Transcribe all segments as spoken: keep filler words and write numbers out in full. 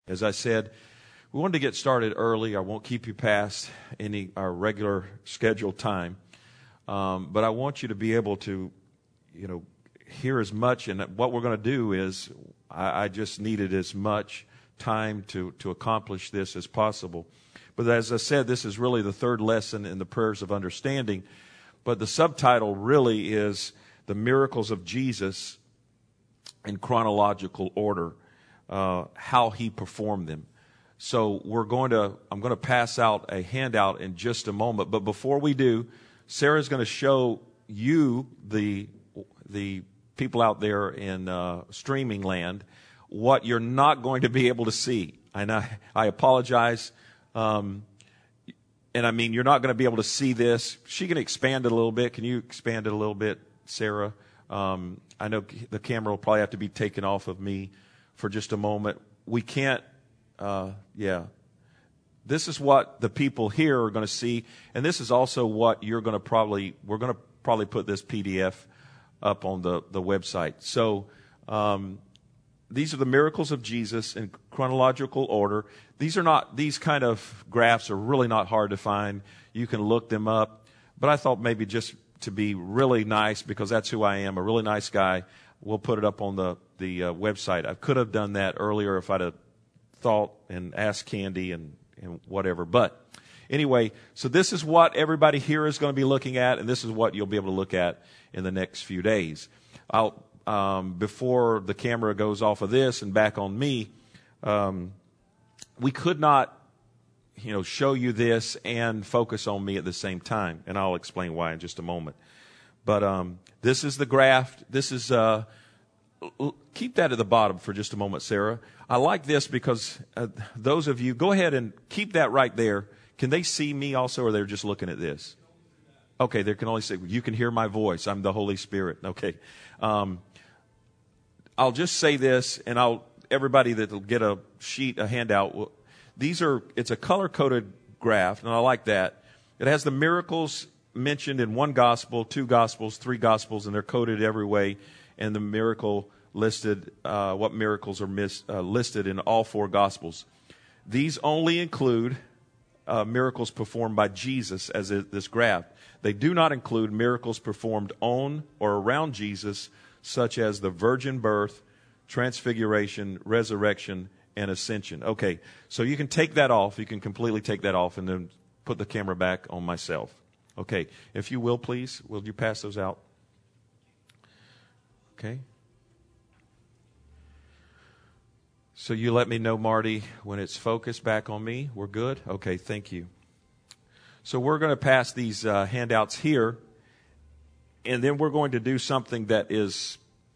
As I said, we wanted to get started early. I won't keep you past any our regular scheduled time, um, but I want you to be able to, you know, hear as much. And what we're going to do is, I, I just needed as much time to to accomplish this as possible. But as I said, this is really the third lesson in the prayers of understanding. But the subtitle really is the miracles of Jesus in chronological order. Uh, how he performed them. So we're going to, I'm going to pass out a handout in just a moment. But before we do, Sarah's going to show you, the the people out there in uh, streaming land, what you're not going to be able to see. And I, I apologize. Um, and I mean, you're not going to be able to see this. She can expand it a little bit. Can you expand it a little bit, Sarah? Um, I know the camera will probably have to be taken off of me for just a moment. We can't, uh, yeah. This is what the people here are going to see, and this is also what you're going to probably, we're going to probably put this P D F up on the, the website. So um, these are the miracles of Jesus in chronological order. These are not, these kind of graphs are really not hard to find. You can look them up. But I thought maybe just to be really nice, because that's who I am, a really nice guy, we'll put it up on the, the uh, website. I could have done that earlier if I'd have thought and asked Candy and, and whatever. But anyway, so this is what everybody here is going to be looking at, and this is what you'll be able to look at in the next few days. I'll, um, before the camera goes off of this and back on me, um, we could not, you know, show you this and focus on me at the same time, and I'll explain why in just a moment. But um, this is the graph. This is, uh, keep that at the bottom for just a moment, Sarah. I like this because uh, those of you, go ahead and keep that right there. Can they see me also, or they're just looking at this? Okay, they can only see, you can hear my voice. I'm the Holy Spirit. Okay. Um, I'll just say this, and I'll, everybody that will get a sheet, a handout, will, these are, it's a color-coded graph, and I like that. It has the miracles mentioned in one gospel, two gospels, three gospels, and they're coded every way. And the miracle listed, uh, what miracles are mis- uh, listed in all four gospels. These only include uh, miracles performed by Jesus, as is this graph. They do not include miracles performed on or around Jesus, such as the virgin birth, transfiguration, resurrection, and ascension. Okay, so you can take that off. You can completely take that off and then put the camera back on myself. Okay, if you will, please, will you pass those out? Okay. So you let me know, Marty, when it's focused back on me. We're good? Okay, thank you. So we're going to pass these uh, handouts here, and then we're going to do something that is,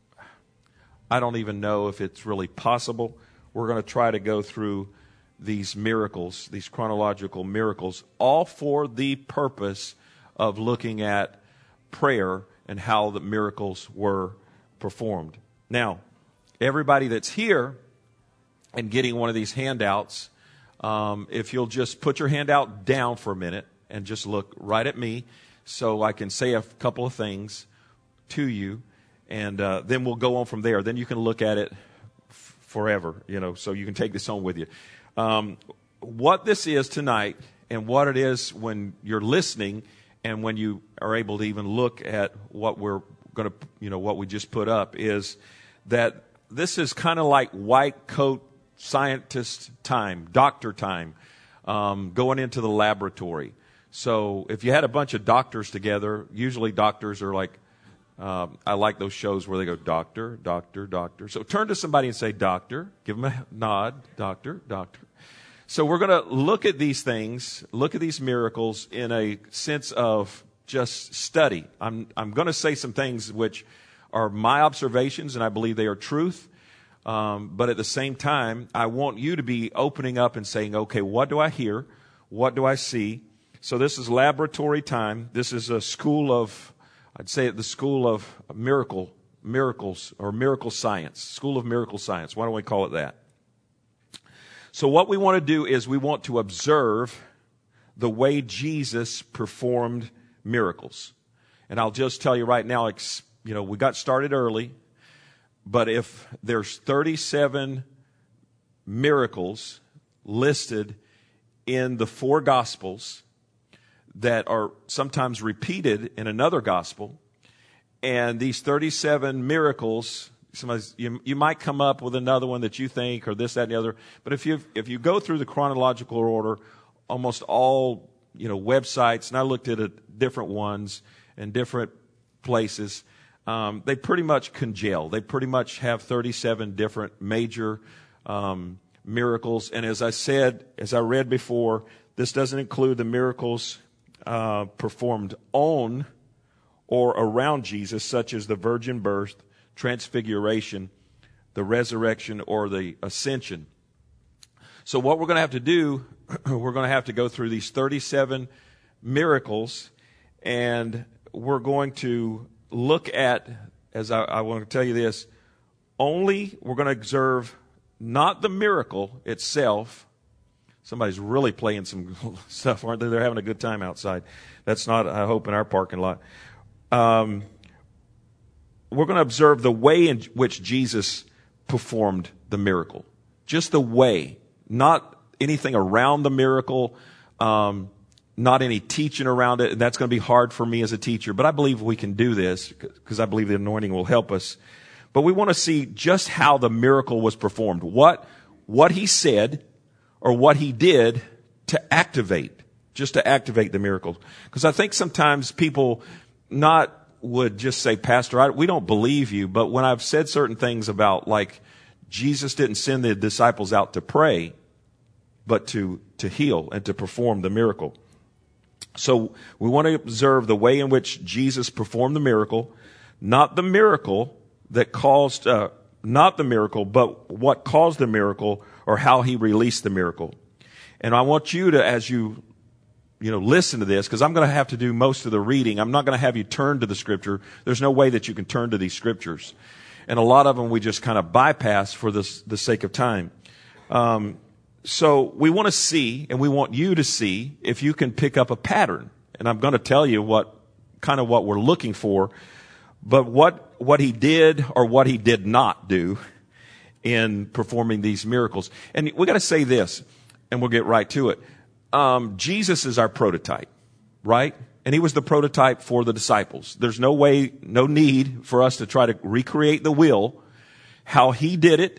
I don't even know if it's really possible. We're going to try to go through these miracles, these chronological miracles, all for the purpose of looking at prayer and how the miracles were performed. Now, everybody that's here and getting one of these handouts, um, if you'll just put your handout down for a minute and just look right at me so I can say a couple of things to you, and uh, then we'll go on from there. Then you can look at it f- forever, you know, so you can take this home with you. Um, what this is tonight and what it is when you're listening and when you are able to even look at what we're going to, you know, what we just put up, is that this is kind of like white coat scientist time, doctor time, um, going into the laboratory. So if you had a bunch of doctors together, usually doctors are like, um, I like those shows where they go, doctor, doctor, doctor. So turn to somebody and say, doctor, give them a nod, doctor, doctor. So we're going to look at these things, look at these miracles in a sense of just study. I'm I'm going to say some things which are my observations, and I believe they are truth. Um, but at the same time, I want you to be opening up and saying, okay, what do I hear? What do I see? So this is laboratory time. This is a school of, I'd say the school of miracle, miracles, or miracle science, school of miracle science. Why don't we call it that? So what we want to do is we want to observe the way Jesus performed miracles. And I'll just tell you right now, you know, we got started early, but if there's thirty-seven miracles listed in the four Gospels that are sometimes repeated in another Gospel. And these thirty-seven miracles, somebody's, you, you might come up with another one that you think, or this, that, and the other. But if you if you go through the chronological order, almost all you know websites, and I looked at it, different ones in different places, um, they pretty much congeal. They pretty much have thirty-seven different major um, miracles. And as I said, as I read before, this doesn't include the miracles uh, performed on or around Jesus, such as the virgin birth, transfiguration, the resurrection, or the ascension. So what we're going to have to do, we're going to have to go through these thirty-seven miracles, and we're going to look at, as I, I want to tell you this, only we're going to observe not the miracle itself. Somebody's really playing some stuff, aren't they? They're having a good time outside. That's not, I hope, in our parking lot. Um, we're going to observe the way in which Jesus performed the miracle. Just the way, not anything around the miracle, um, not any teaching around it. And that's going to be hard for me as a teacher, but I believe we can do this because I believe the anointing will help us. But we want to see just how the miracle was performed. What, what he said or what he did to activate, just to activate the miracle. Because I think sometimes people not would just say, Pastor, I, we don't believe you. But when I've said certain things about, like, Jesus didn't send the disciples out to pray, but to, to heal and to perform the miracle. So we want to observe the way in which Jesus performed the miracle, not the miracle that caused, uh, not the miracle, but what caused the miracle or how he released the miracle. And I want you to, as you you know, listen to this, because I'm going to have to do most of the reading. I'm not going to have you turn to the scripture. There's no way that you can turn to these scriptures. And a lot of them we just kind of bypass for this, the sake of time. Um, so we want to see, and we want you to see, if you can pick up a pattern. And I'm going to tell you what, kind of what we're looking for, but what, what he did or what he did not do in performing these miracles. And we got to say this, and we'll get right to it. Um, Jesus is our prototype, right? And he was the prototype for the disciples. There's no way, no need for us to try to recreate the wheel, how he did it.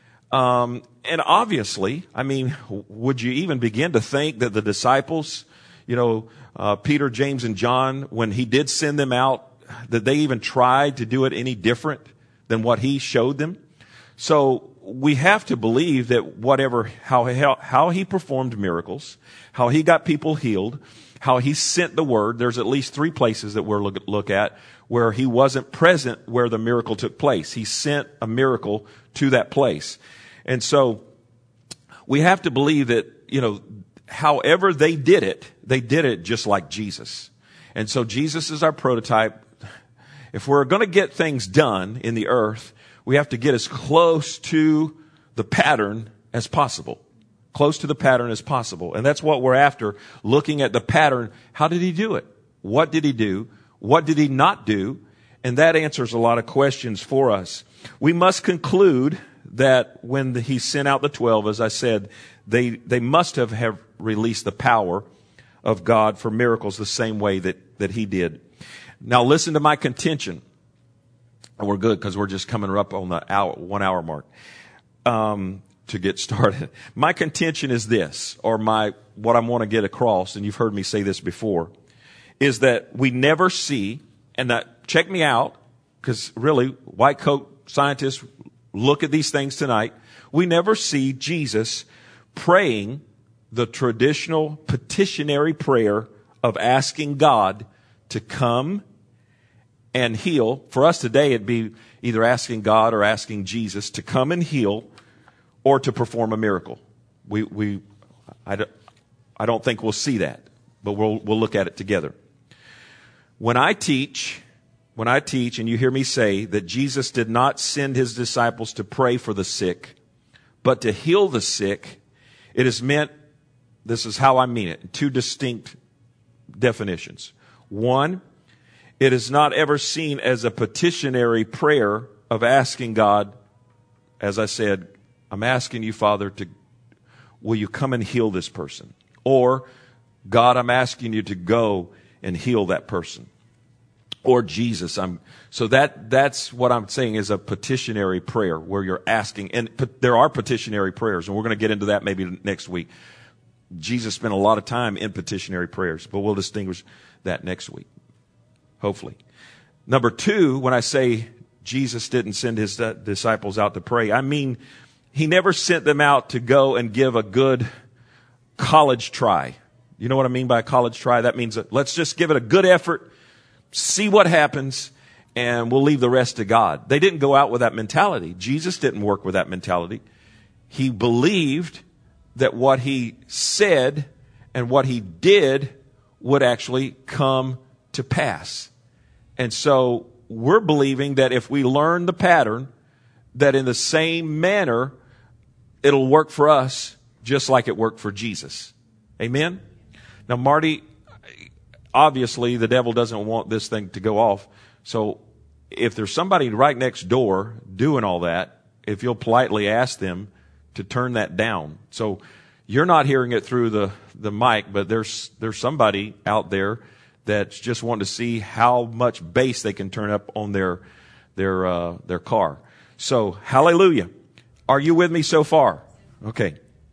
Um, and obviously, I mean, would you even begin to think that the disciples, you know, uh, Peter, James, and John, when he did send them out, that they even tried to do it any different than what he showed them? So we have to believe that whatever, how, how, how he performed miracles, how he got people healed, how he sent the word. There's at least three places that we're look, look at where he wasn't present where the miracle took place. He sent a miracle to that place. And so we have to believe that, you know, however they did it, they did it just like Jesus. And so Jesus is our prototype. If we're going to get things done in the earth, we have to get as close to the pattern as possible. Close to the pattern as possible. And that's what we're after, looking at the pattern. How did he do it? What did he do? What did he not do? And that answers a lot of questions for us. We must conclude that when the, he sent out the twelve, as I said, they, they must have, have released the power of God for miracles the same way that, that he did. Now listen to my contention. And we're good because we're just coming up on the hour, one hour mark um, to get started. My contention is this, or my what I want to get across, and you've heard me say this before, is that we never see, and that check me out, because really, white coat scientists look at these things tonight. We never see Jesus praying the traditional petitionary prayer of asking God to come and heal. For us today, it'd be either asking God or asking Jesus to come and heal or to perform a miracle. We, we, I don't, I don't think we'll see that, but we'll, we'll look at it together. When I teach, when I teach and you hear me say that Jesus did not send his disciples to pray for the sick, but to heal the sick, it is meant, this is how I mean it, two distinct definitions. One, it is not ever seen as a petitionary prayer of asking God, as I said, I'm asking you, Father, to, will you come and heal this person? Or, God, I'm asking you to go and heal that person. Or Jesus, I'm, so that, that's what I'm saying is a petitionary prayer where you're asking, and there are petitionary prayers, and we're going to get into that maybe next week. Jesus spent a lot of time in petitionary prayers, but we'll distinguish that next week, hopefully. Number two, when I say Jesus didn't send his disciples out to pray, I mean, he never sent them out to go and give a good college try. You know what I mean by a college try? That means that let's just give it a good effort, see what happens, and we'll leave the rest to God. They didn't go out with that mentality. Jesus didn't work with that mentality. He believed that what he said and what he did would actually come to pass. And so we're believing that if we learn the pattern, that in the same manner, it'll work for us just like it worked for Jesus. Amen? Now, Marty, obviously the devil doesn't want this thing to go off. So if there's somebody right next door doing all that, if you'll politely ask them to turn that down. So you're not hearing it through the, the mic, but there's, there's somebody out there that's just wanting to see how much bass they can turn up on their, their, uh, their car. So hallelujah. Are you with me so far? Okay.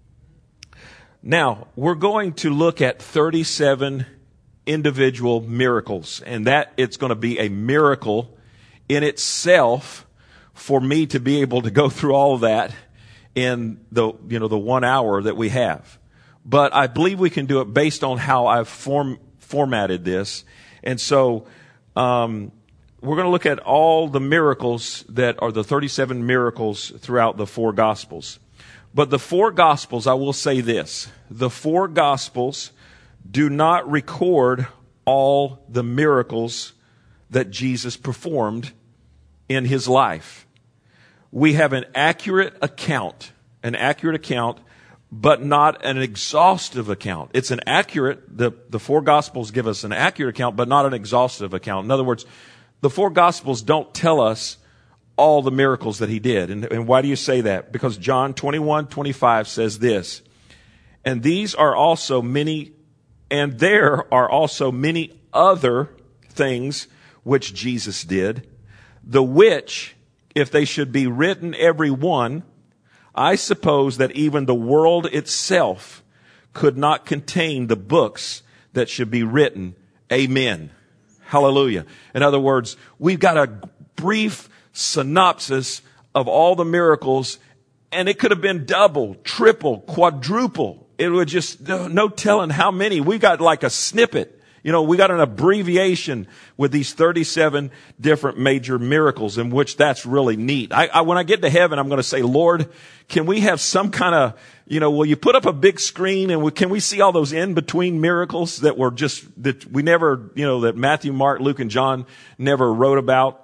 Now, we're going to look at thirty-seven individual miracles, and that it's going to be a miracle in itself for me to be able to go through all of that in the, you know, the one hour that we have. But I believe we can do it based on how I've form, formatted this. And so, um, we're going to look at all the miracles that are the thirty-seven miracles throughout the four Gospels. But the four Gospels, I will say this, the four Gospels do not record all the miracles that Jesus performed in his life. We have an accurate account, an accurate account, but not an exhaustive account. It's an accurate, the, the four Gospels give us an accurate account, but not an exhaustive account. In other words, the four Gospels don't tell us all the miracles that he did. And, and why do you say that? Because John twenty-one twenty-five says this, and these are also many, and there are also many other things which Jesus did, the which, if they should be written every one, I suppose that even the world itself could not contain the books that should be written. Amen. Hallelujah. In other words, we've got a brief synopsis of all the miracles, and it could have been double, triple, quadruple. It would just, no telling how many. We got like a snippet. You know, we got an abbreviation with these thirty-seven different major miracles, in which that's really neat. I, I when I get to heaven, I'm going to say, Lord, can we have some kind of, you know, will you put up a big screen and we, can we see all those in-between miracles that were just, that we never, you know, that Matthew, Mark, Luke, and John never wrote about?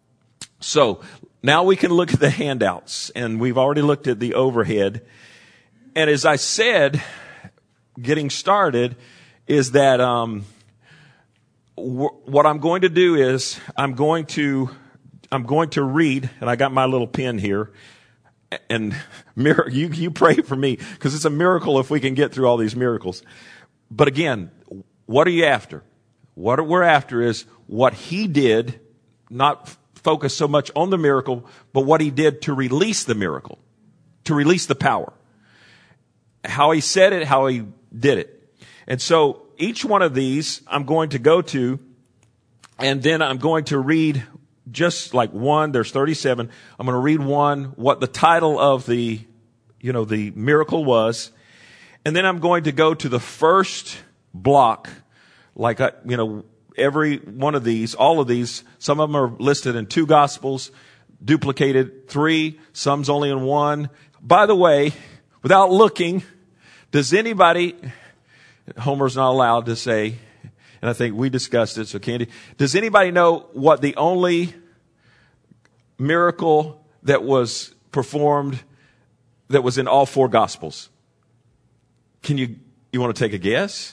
So now we can look at the handouts, and we've already looked at the overhead. And as I said, getting started is that, um, what I'm going to do is I'm going to I'm going to read, and I got my little pen here, and mir- you you pray for me, because it's a miracle if we can get through all these miracles. But again, what are you after? What we're after is what he did, not f- focus so much on the miracle, but what he did to release the miracle, to release the power. How he said it, how he did it. And so each one of these I'm going to go to, and then I'm going to read just like one. There's thirty-seven. I'm going to read one, what the title of the, you know, the miracle was. And then I'm going to go to the first block, like, I, you know, every one of these, all of these, some of them are listed in two Gospels, duplicated three, some's only in one. By the way, without looking, does anybody... Homer's not allowed to say, and I think we discussed it, so Candy, does anybody know what the only miracle that was performed that was in all four Gospels? Can you, you want to take a guess?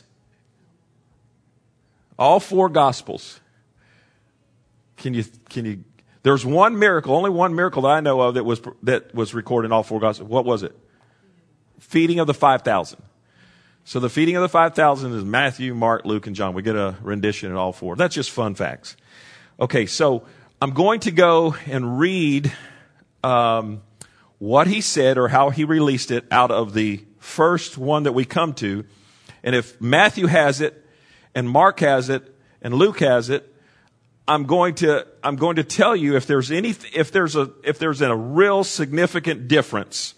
All four Gospels. Can you, can you, There's one miracle, only one miracle that I know of that was that was recorded in all four Gospels. What was it? Feeding of the five thousand. So the feeding of the five thousand is Matthew, Mark, Luke, and John. We get a rendition in all four. That's just fun facts. Okay, so I'm going to go and read um, what he said or how he released it out of the first one that we come to. And if Matthew has it, and Mark has it, and Luke has it, I'm going to I'm going to tell you if there's any if there's a if there's a real significant difference.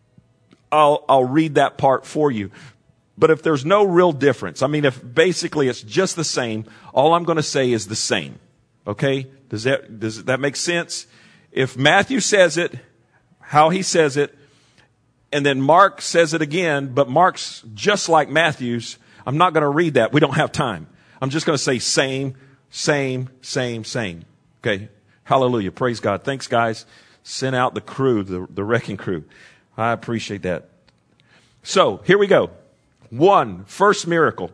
I'll I'll read that part for you. But if there's no real difference, I mean, if basically it's just the same, all I'm going to say is the same. Okay? Does that does that make sense? If Matthew says it, how he says it, and then Mark says it again, but Mark's just like Matthew's, I'm not going to read that. We don't have time. I'm just going to say same, same, same, same. Okay? Hallelujah. Praise God. Thanks, guys. Send out the crew, the, the wrecking crew. I appreciate that. So, here we go. One, first miracle.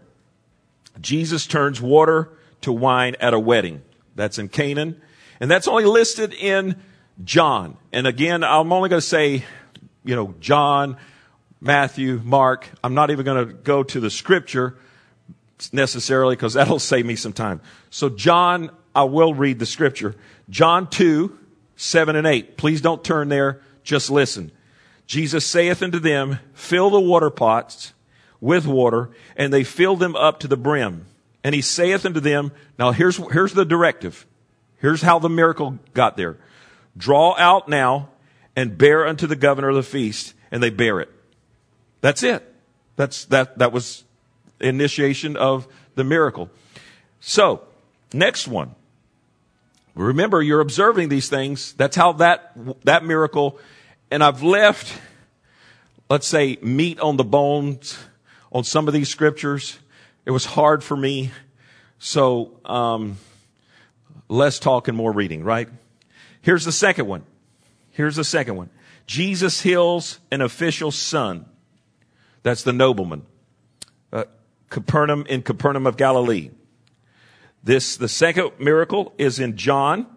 Jesus turns water to wine at a wedding. That's in Canaan. And that's only listed in John. And again, I'm only going to say, you know, John, Matthew, Mark. I'm not even going to go to the scripture necessarily because that'll save me some time. So John, I will read the scripture. John two, seven and eight. Please don't turn there. Just listen. Jesus saith unto them, fill the water pots with water, and they filled them up to the brim. And he saith unto them, now here's, here's the directive. Here's how the miracle got there. Draw out now and bear unto the governor of the feast. And they bear it. That's it. That's, that, that was initiation of the miracle. So, next one. Remember, you're observing these things. That's how that, that miracle, and I've left, let's say, meat on the bones on some of these scriptures. It was hard for me. So, um, less talk and more reading, right? Here's the second one. Here's the second one. Jesus heals an official's son. That's the nobleman. Uh, Capernaum, in Capernaum of Galilee. This, the second miracle is in John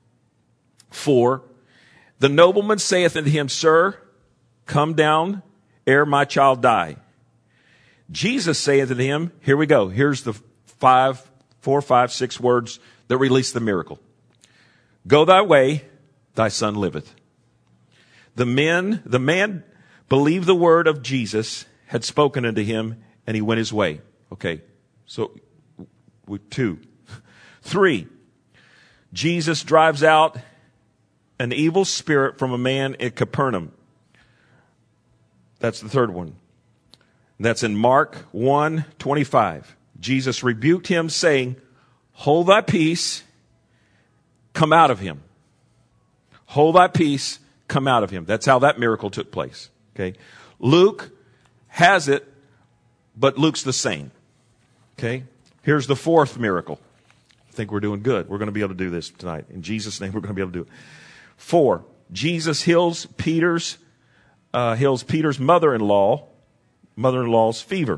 four. The nobleman saith unto him, Sir, come down ere my child die. Jesus saith unto him, here we go. Here's the five, four, five, six words that release the miracle. Go thy way, thy son liveth. The men, the man believed the word of Jesus had spoken unto him, and he went his way. Okay, so we, two. Three, Jesus drives out an evil spirit from a man in Capernaum. That's the third one. That's in Mark one twenty-five. Jesus rebuked him, saying, hold thy peace, come out of him. Hold thy peace, come out of him. That's how that miracle took place. Okay. Luke has it, but Luke's the same. Okay. Here's the fourth miracle. I think we're doing good. We're going to be able to do this tonight. In Jesus' name, we're going to be able to do it. Four, Jesus heals Peter's, uh, heals Peter's mother-in-law, mother-in-law's fever.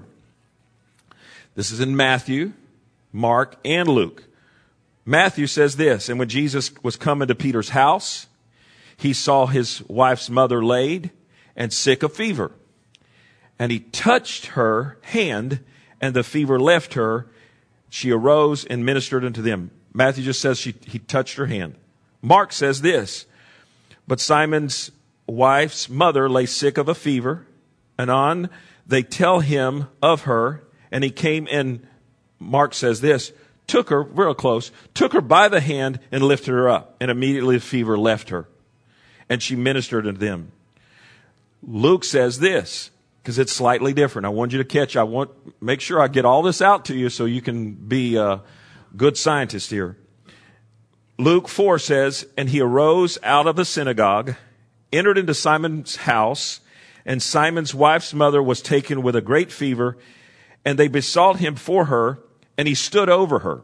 This is in Matthew, Mark, and Luke. Matthew says this, and when Jesus was coming to Peter's house, he saw his wife's mother laid and sick of fever. And he touched her hand, and the fever left her. She arose and ministered unto them. Matthew just says she, he touched her hand. Mark says this, but Simon's wife's mother lay sick of a fever, and on they tell him of her, and he came and, Mark says this, took her, real close, took her by the hand and lifted her up, and immediately the fever left her, and she ministered unto them. Luke says this, because it's slightly different. I want you to catch, I want, make sure I get all this out to you so you can be a good scientist here. Luke four says, and he arose out of the synagogue, entered into Simon's house, and Simon's wife's mother was taken with a great fever, and they besought him for her, and he stood over her.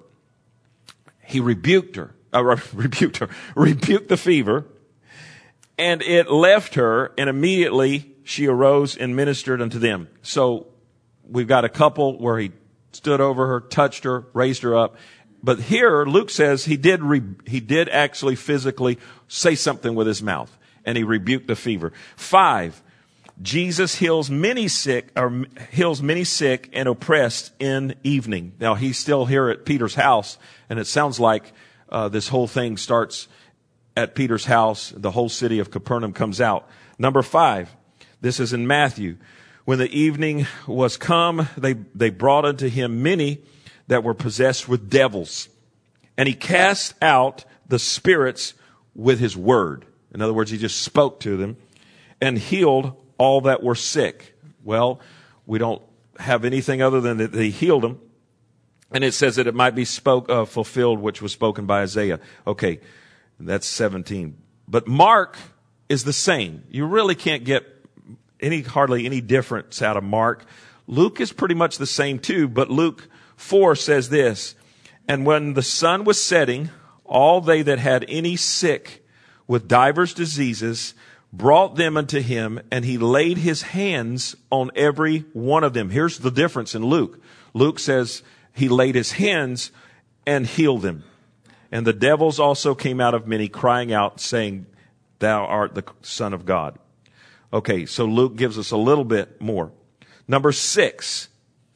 He rebuked her, uh, rebuked her, rebuked the fever, and it left her, and immediately she arose and ministered unto them. So we've got a couple where he stood over her, touched her, raised her up, But here, Luke says he did, re, he did actually physically say something with his mouth, and he rebuked the fever. Five, Jesus heals many sick, or heals many sick and oppressed in evening. Now, he's still here at Peter's house, and it sounds like uh, this whole thing starts at Peter's house. The whole city of Capernaum comes out. Number five, this is in Matthew. When the evening was come, they, they brought unto him many that were possessed with devils. And he cast out the spirits with his word. In other words, he just spoke to them and healed all that were sick. Well, we don't have anything other than that he healed them. And it says that it might be spoke, uh, fulfilled, which was spoken by Isaiah. Okay, that's seventeen. But Mark is the same. You really can't get any, hardly any difference out of Mark. Luke is pretty much the same too, but Luke four says this, and when the sun was setting, all they that had any sick with divers diseases brought them unto him, and he laid his hands on every one of them. Here's the difference in Luke. Luke says he laid his hands and healed them. And the devils also came out of many, crying out, saying, Thou art the Son of God. Okay, so Luke gives us a little bit more. Number six.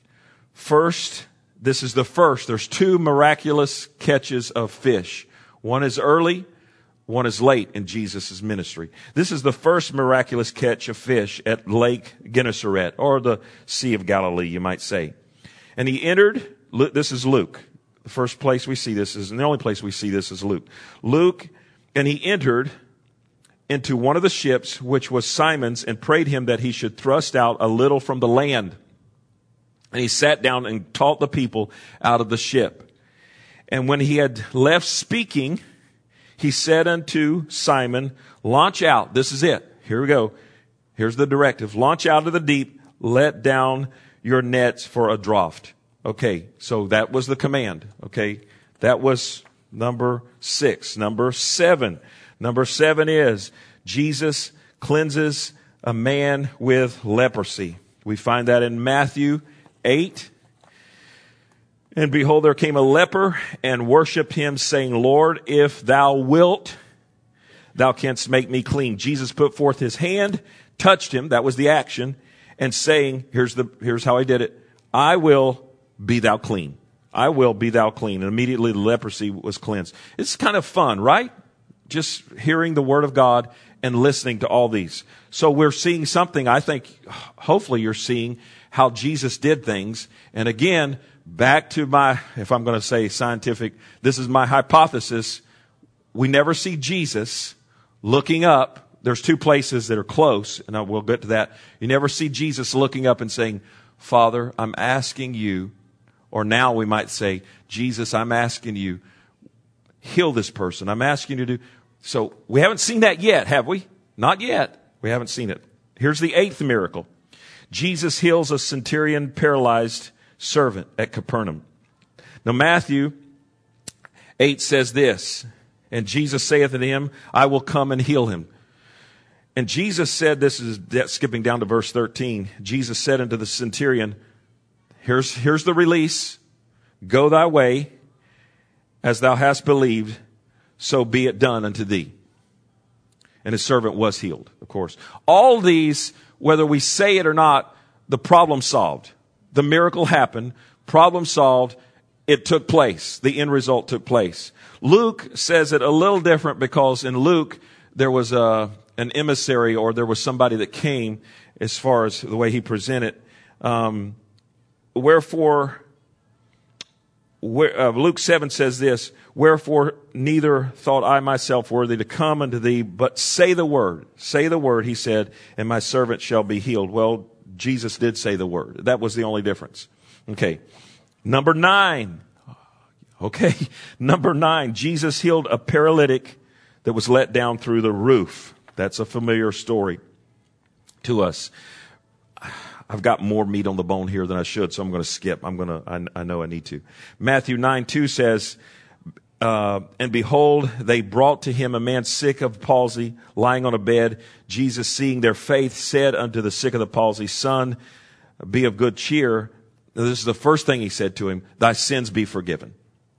First, this is the first. There's two miraculous catches of fish. One is early, one is late in Jesus' ministry. This is the first miraculous catch of fish at Lake Gennesaret, or the Sea of Galilee, you might say. And he entered, this is Luke. The first place we see this is, and the only place we see this is Luke. Luke, and he entered into one of the ships, which was Simon's, and prayed him that he should thrust out a little from the land. And he sat down and taught the people out of the ship. And when he had left speaking, he said unto Simon, Launch out. This is it. Here we go. Here's the directive. Launch out of the deep. Let down your nets for a draught. Okay, so that was the command. Okay, that was number six. Number seven. Number seven is Jesus cleanses a man with leprosy. We find that in Matthew eight. And behold, there came a leper and worshiped him, saying, Lord, if thou wilt, thou canst make me clean. Jesus put forth his hand, touched him, that was the action, and saying, here's the here's how he did it, I will be thou clean. I will be thou clean. And immediately the leprosy was cleansed. It's kind of fun, right? Just hearing the word of God and listening to all these. So we're seeing something, I think, hopefully you're seeing how Jesus did things. And again, back to my, if I'm going to say scientific, this is my hypothesis. We never see Jesus looking up. There's two places that are close, and I will get to that. You never see Jesus looking up and saying, Father, I'm asking you, or now we might say, Jesus, I'm asking you, heal this person. I'm asking you to do. So we haven't seen that yet, have we? Not yet. We haven't seen it. Here's the eighth miracle. Jesus heals a centurion paralyzed servant at Capernaum. Now Matthew eight says this, and Jesus saith unto him, I will come and heal him. And Jesus said, this is skipping down to verse thirteen. Jesus said unto the centurion, here's, here's the release. Go thy way as thou hast believed, so be it done unto thee. And his servant was healed, of course. All these, whether we say it or not, the problem solved. The miracle happened. Problem solved. It took place. The end result took place. Luke says it a little different because in Luke, there was a, an emissary, or there was somebody that came, as far as the way he presented. Um, wherefore, where, uh, Luke seven says this, wherefore neither thought I myself worthy to come unto thee, but say the word. Say the word, he said, and my servant shall be healed. Well, Jesus did say the word. That was the only difference. Okay. Number nine. Okay. Number nine. Jesus healed a paralytic that was let down through the roof. That's a familiar story to us. I've got more meat on the bone here than I should, so I'm going to skip. I'm going to, I, I know I need to. Matthew nine two says, uh, and behold, they brought to him a man sick of palsy, lying on a bed. Jesus, seeing their faith, said unto the sick of the palsy, Son, be of good cheer. Now, this is the first thing he said to him, thy sins be forgiven.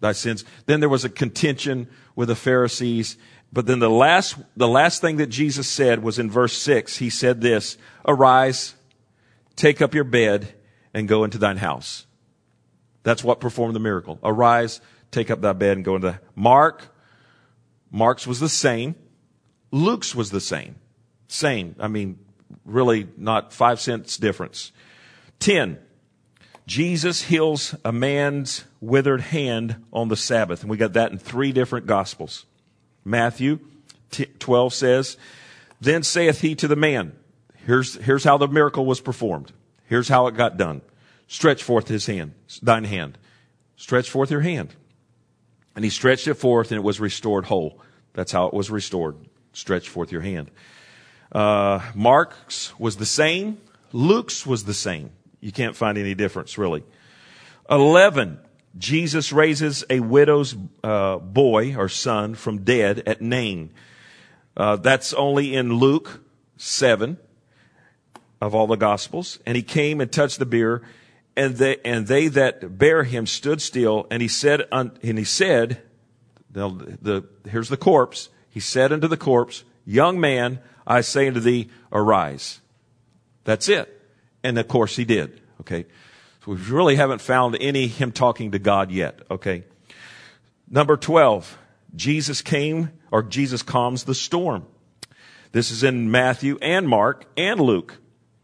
thy sins. Then there was a contention with the Pharisees. But then the last, the last thing that Jesus said was in verse six. He said this, arise, take up your bed, and go into thine house. That's what performed the miracle. Arise, take up thy bed, and go into Mark. Mark's was the same. Luke's was the same. Same. I mean, really not five cents difference. Ten. Jesus heals a man's withered hand on the Sabbath. And we got that in three different Gospels. Matthew twelve says, then saith he to the man, here's, here's how the miracle was performed. Here's how it got done. Stretch forth his hand, thine hand. Stretch forth your hand. And he stretched it forth, and it was restored whole. That's how it was restored. Stretch forth your hand. Uh, Mark's was the same. Luke's was the same. You can't find any difference, really. Eleven, Jesus raises a widow's uh, boy or son from dead at Nain. Uh, that's only in Luke seven of all the Gospels. And he came and touched the bier, and they, and they that bare him stood still. And he said, un, and he said, the, the, here's the corpse. He said unto the corpse, young man, I say unto thee, arise. That's it. And of course he did. Okay. So we really haven't found any him talking to God yet. Okay. Number twelve, Jesus came, or Jesus calms the storm. This is in Matthew and Mark and Luke.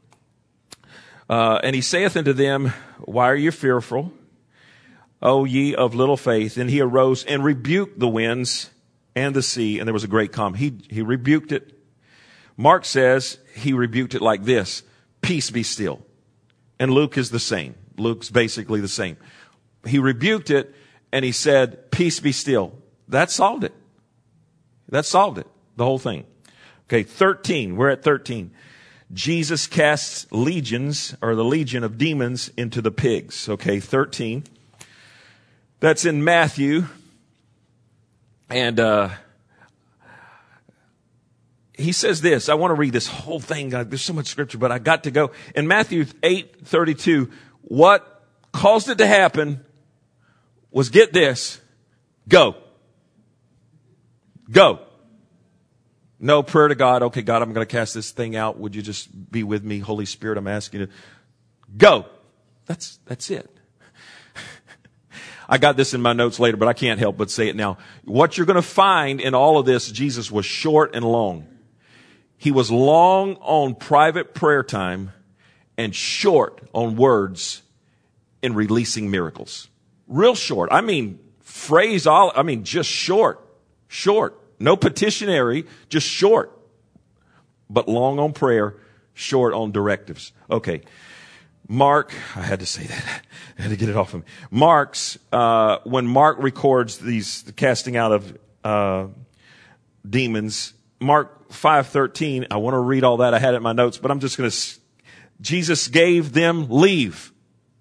Uh, and he saith unto them, why are you fearful, O ye of little faith? And he arose and rebuked the winds and the sea, and there was a great calm. He, he rebuked it. Mark says he rebuked it like this, peace be still. And Luke is the same. Luke's basically the same. He rebuked it, and he said, peace be still. That solved it. That solved it, the whole thing. Okay, thirteen. We're at thirteen. Jesus casts legions, or the legion of demons, into the pigs. Okay, thirteen. That's in Matthew. And uh, he says this. I want to read this whole thing. God, there's so much scripture, but I got to go. In Matthew eight thirty-two, what caused it to happen was, get this, go. Go. No prayer to God. Okay, God, I'm going to cast this thing out. Would you just be with me? Holy Spirit, I'm asking you to go. That's, that's it. I got this in my notes later, but I can't help but say it now. What you're going to find in all of this, Jesus was short and long. He was long on private prayer time and short on words in releasing miracles. Real short. I mean, phrase all, I mean, just short, short. No petitionary, just short. But long on prayer, short on directives. Okay. Mark, I had to say that. I had to get it off of me. Mark's, uh, when Mark records these the casting out of uh, demons, Mark five thirteen, I want to read all that. I had it in my notes, but I'm just going to, Jesus gave them leave.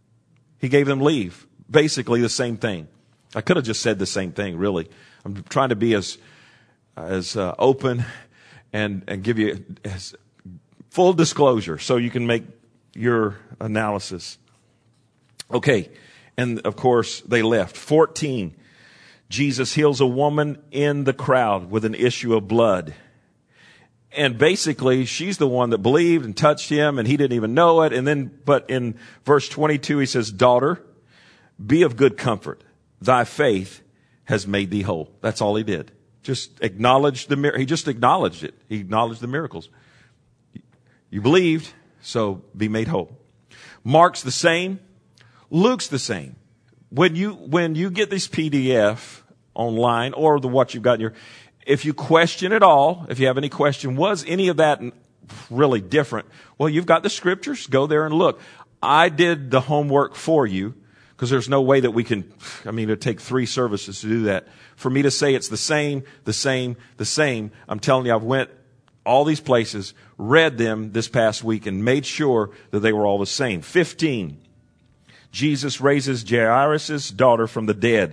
He gave them leave. Basically the same thing. I could have just said the same thing, really. I'm trying to be as, as uh, open and, and give you as full disclosure so you can make your analysis. Okay. And of course they left. fourteen. Jesus heals a woman in the crowd with an issue of blood. And basically she's the one that believed and touched him, and he didn't even know it. And then, but in verse twenty-two, he says, daughter, be of good comfort. Thy faith has made thee whole. That's all he did. Just acknowledge the mir- he just acknowledged it. He acknowledged the miracles. You believed, so be made whole. Mark's the same. Luke's the same. When you, when you get this P D F online, or the what you've got in your, if you question at all, if you have any question, was any of that really different? Well, you've got the scriptures. Go there and look. I did the homework for you, because there's no way that we can, I mean, it'd take three services to do that. For me to say it's the same, the same, the same, I'm telling you, I've went all these places, read them this past week, and made sure that they were all the same. fifteen. Jesus raises Jairus' daughter from the dead.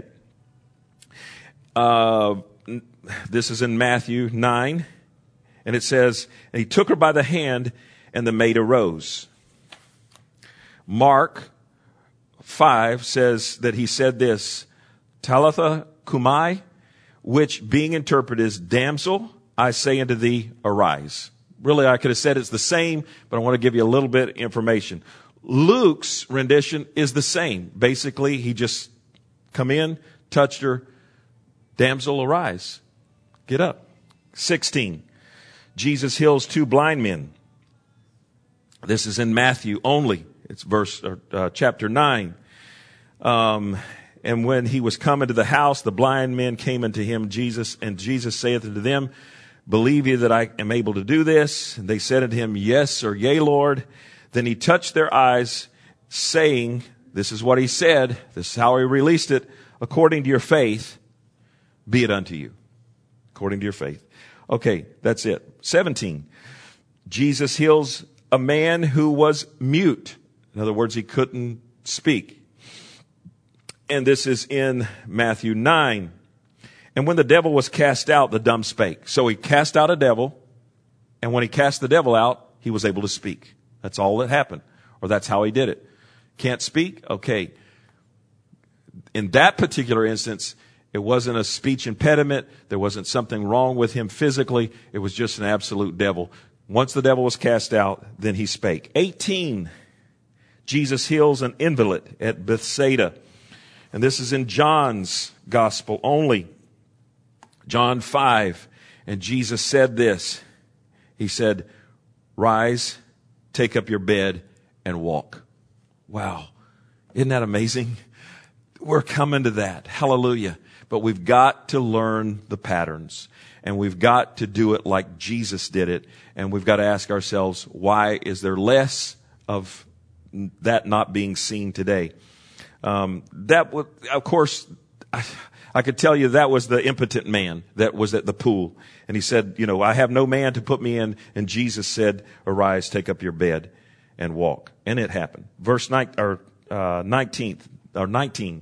Uh, this is in Matthew nine. And it says, and he took her by the hand, and the maid arose. Mark five says that he said this Talitha Kumai, which being interpreted is, damsel, I say unto thee, arise. Really, I could have said it's the same, but I want to give you a little bit of information. Luke's rendition is the same. Basically, he just come in, touched her, damsel, arise. Get up. sixteen. Jesus heals two blind men. This is in Matthew only. It's verse uh, chapter nine. Um, and when he was come into the house, the blind men came unto him, Jesus, and Jesus saith unto them, believe ye that I am able to do this? And they said unto him, yes, or yea, Lord. Then he touched their eyes, saying, this is what he said, this is how he released it, according to your faith, be it unto you. According to your faith. Okay, that's it. seventeen. Jesus heals a man who was mute. In other words, he couldn't speak. And this is in Matthew nine. And when the devil was cast out, the dumb spake. So he cast out a devil, and when he cast the devil out, he was able to speak. That's all that happened. Or that's how he did it. Can't speak? Okay. In that particular instance, it wasn't a speech impediment. There wasn't something wrong with him physically. It was just an absolute devil. Once the devil was cast out, then he spake. eighteen. Jesus heals an invalid at Bethsaida. And this is in John's gospel only. John five. And Jesus said this. He said, rise, take up your bed, and walk. Wow. Isn't that amazing? We're coming to that. Hallelujah. But we've got to learn the patterns. And we've got to do it like Jesus did it. And we've got to ask ourselves, why is there less of that not being seen today? Um, that was, of course, I, I could tell you that was the impotent man that was at the pool. And he said, you know, I have no man to put me in. And Jesus said, arise, take up your bed, and walk. And it happened. Verse nine, or uh, nineteenth, or nineteen.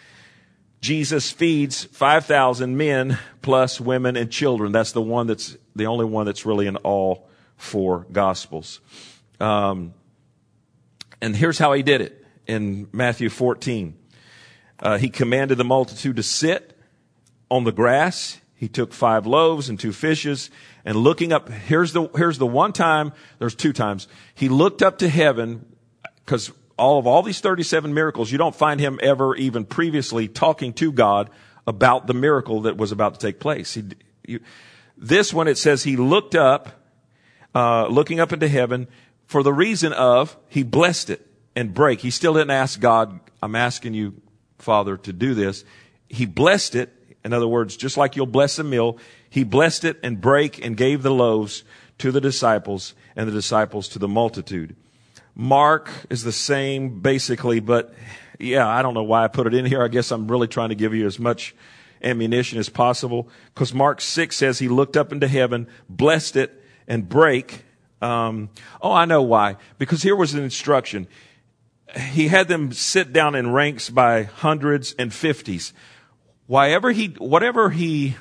Jesus feeds five thousand men plus women and children. That's the one that's the only one that's really in all four Gospels. Um, and here's how he did it in Matthew fourteen. Uh, he commanded the multitude to sit on the grass. He took five loaves and two fishes, and looking up, here's the here's the one time, there's two times, he looked up to heaven, because all of all these thirty-seven miracles, you don't find him ever even previously talking to God about the miracle that was about to take place. He, you, this one, it says he looked up, uh, looking up into heaven for the reason of he blessed it and break. He still didn't ask God, I'm asking you, Father, to do this. He blessed it. In other words, just like you'll bless a meal, he blessed it and break and gave the loaves to the disciples and the disciples to the multitude. Mark is the same basically, but yeah, I don't know why I put it in here. I guess I'm really trying to give you as much ammunition as possible, because Mark six says he looked up into heaven, blessed it, and break. Um, oh, I know why. Because here was an instruction. He had them sit down in ranks by hundreds and fifties. Whatever he, whatever he,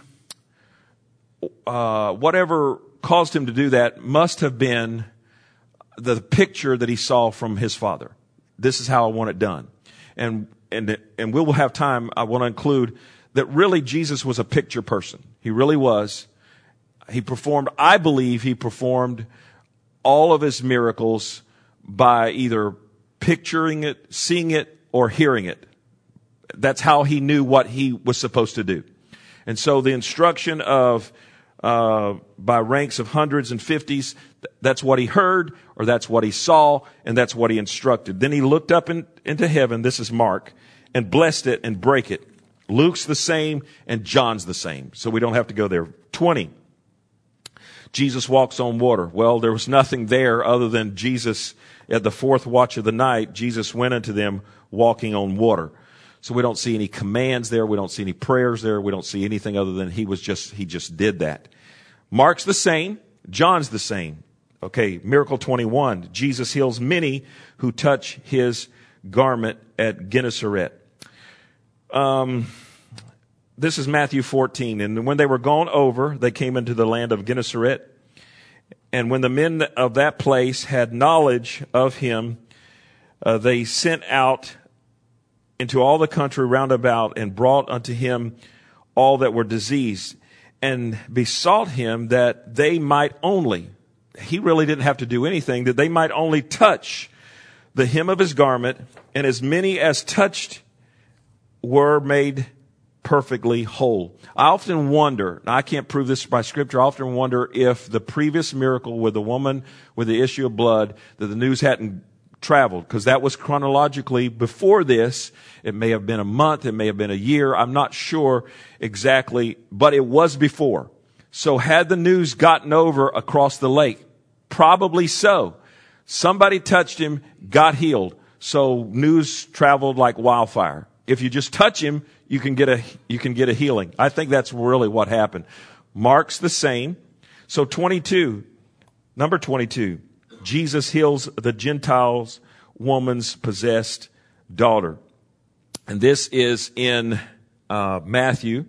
uh, whatever caused him to do that must have been the picture that he saw from his Father. This is how I want it done. And, and, and we will have time. I want to include that really Jesus was a picture person. He really was. He performed, I believe he performed all of his miracles by either picturing it, seeing it, or hearing it. That's how he knew what he was supposed to do. And so the instruction of uh by ranks of hundreds and fifties, that's what he heard, or that's what he saw, and that's what he instructed. Then he looked up in, into heaven, this is Mark, and blessed it and break it. Luke's the same, and John's the same. So we don't have to go there. twenty. Jesus walks on water. Well, there was nothing there other than Jesus, at the fourth watch of the night, Jesus went unto them walking on water. So we don't see any commands there. We don't see any prayers there. We don't see anything other than he was just, he just did that. Mark's the same. John's the same. Okay. Miracle twenty-one. Jesus heals many who touch his garment at Gennesaret. Um, this is Matthew fourteen. And when they were gone over, they came into the land of Gennesaret. And when the men of that place had knowledge of him, uh, they sent out into all the country round about, and brought unto him all that were diseased, and besought him that they might only, he really didn't have to do anything, that they might only touch the hem of his garment, and as many as touched were made perfectly whole. I often wonder, I can't prove this by scripture, I often wonder if the previous miracle with the woman with the issue of blood, that the news hadn't traveled, because that was chronologically before this. It may have been a month, it may have been a year, I'm not sure exactly, but it was before. So had the news gotten over across the lake? Probably so. Somebody touched him, got healed. So news traveled like wildfire. If you just touch him, you can get a, you can get a healing. I think that's really what happened. Mark's the same. So twenty-two, number twenty-two, Jesus heals the Gentiles woman's possessed daughter. And this is in uh, Matthew.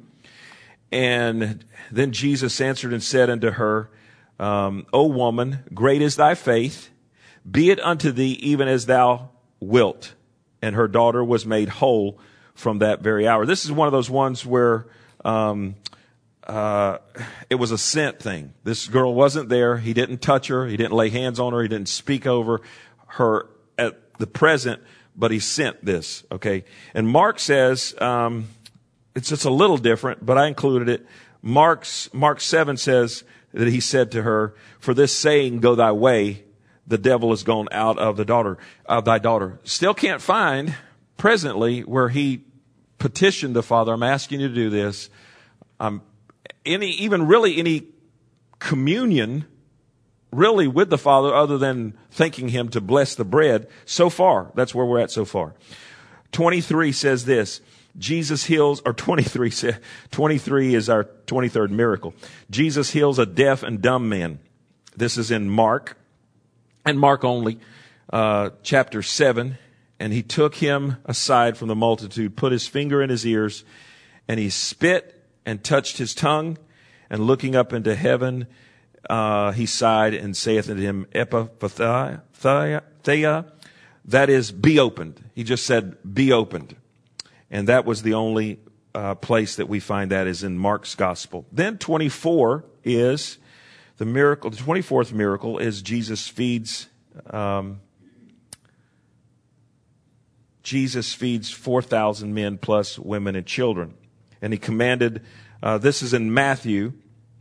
And then Jesus answered and said unto her, um, O woman, great is thy faith. Be it unto thee even as thou wilt. And her daughter was made whole from that very hour. This is one of those ones where um, uh, it was a sent thing. This girl wasn't there. He didn't touch her. He didn't lay hands on her. He didn't speak over her at the present, but he sent this, okay? And Mark says, um, it's just a little different, but I included it. Mark's, Mark seven says that he said to her, for this saying, go thy way, the devil is gone out of the daughter, of thy daughter. Still can't find presently where he petitioned the Father, I'm asking you to do this. Um, any, even really any communion really with the Father other than thanking him to bless the bread. So far, that's where we're at so far. twenty-three says this, Jesus heals, or twenty-three, twenty-three is our twenty-third miracle. Jesus heals a deaf and dumb man. This is in Mark, and Mark only, uh, chapter seven. And he took him aside from the multitude, put his finger in his ears, and he spit and touched his tongue. And looking up into heaven, uh, he sighed and saith unto him, Epiphathia, that is, be opened. He just said, be opened. And that was the only uh, place that we find that is in Mark's gospel. Then twenty-four is the miracle. The twenty-fourth miracle is Jesus feeds, um, Jesus feeds four thousand men plus women and children. And he commanded, uh, this is in Matthew,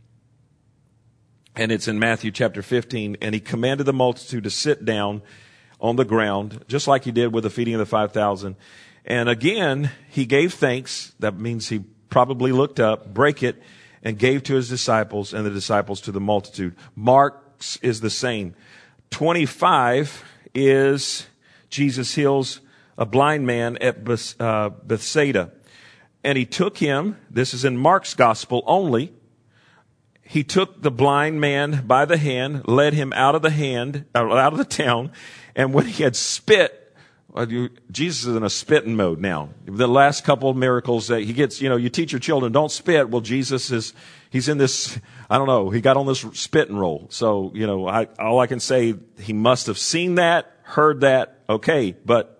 and it's in Matthew chapter fifteen, and he commanded the multitude to sit down on the ground, just like he did with the feeding of the five thousand. And again, he gave thanks. That means he probably looked up, break it, and gave to his disciples, and the disciples to the multitude. Mark's is the same. twenty-five is Jesus heals a blind man at Bethsaida. And he took him, this is in Mark's gospel only, he took the blind man by the hand, led him out of the hand, out of the town, and when he had spit, Jesus is in a spitting mode now. The last couple of miracles that he gets, you know, you teach your children, don't spit. Well, Jesus is, he's in this, I don't know, he got on this spitting roll. So, you know, I, all I can say, he must have seen that, heard that, okay, but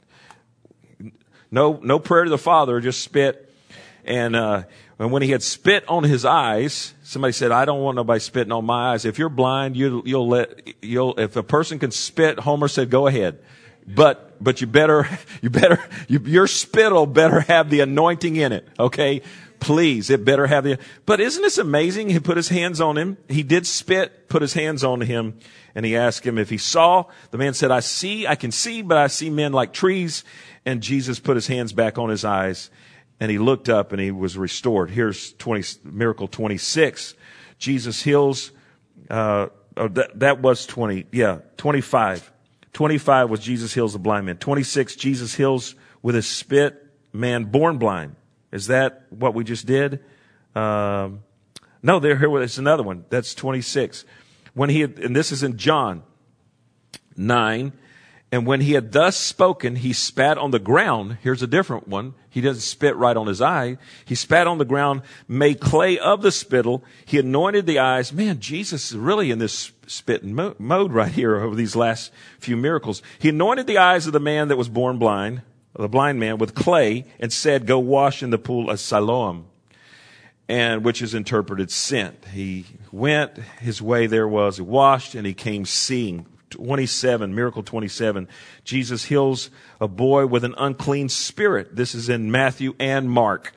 no, no prayer to the Father, just spit. And, uh, and when he had spit on his eyes, somebody said, I don't want nobody spitting on my eyes. If you're blind, you, you'll let, you'll, if a person can spit, Homer said, go ahead. But, but you better, you better, you, your spittle better have the anointing in it. Okay. Please, it better have the, but isn't this amazing? He put his hands on him. He did spit, put his hands on him, and he asked him if he saw. The man said, I see, I can see, but I see men like trees. And Jesus put his hands back on his eyes, and he looked up and he was restored. Here's twenty, miracle twenty-six. Jesus heals, uh, oh, that, that was twenty, yeah, twenty-five. twenty-five was Jesus heals the blind man. twenty-six, Jesus heals with his spit man born blind. Is that what we just did? Um, no, there, here, it's another one. That's twenty-six. When he had, and this is in John nine. And when he had thus spoken, he spat on the ground. Here's a different one. He doesn't spit right on his eye. He spat on the ground, made clay of the spittle. He anointed the eyes. Man, Jesus is really in this spitting mode right here over these last few miracles. He anointed the eyes of the man that was born blind. the blind man, with clay and said, go wash in the pool of Siloam, and which is interpreted sent. He went, his way there was, he washed, and he came seeing. twenty-seven, miracle twenty-seven. Jesus heals a boy with an unclean spirit. This is in Matthew and Mark.